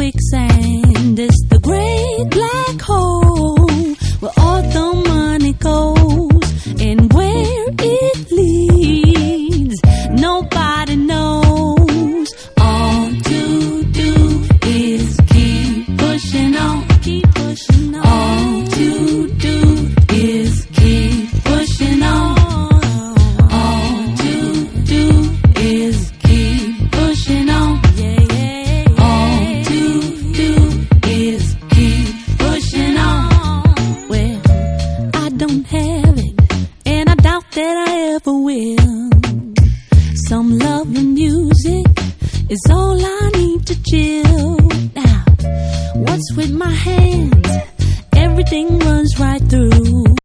quicksand. It's the great black hole where all the money goes, and where it leads nobody knows. All to do is keep pushing on, keep pushing on. All to do is keep pushing on. All to do is keep pushing on. Yeah, yeah, yeah. All to do is keep pushing on. Well, I don't have it, and I doubt that I ever will. Some love and music is all I need to chill. Now, what's with my hands? Everything runs right through.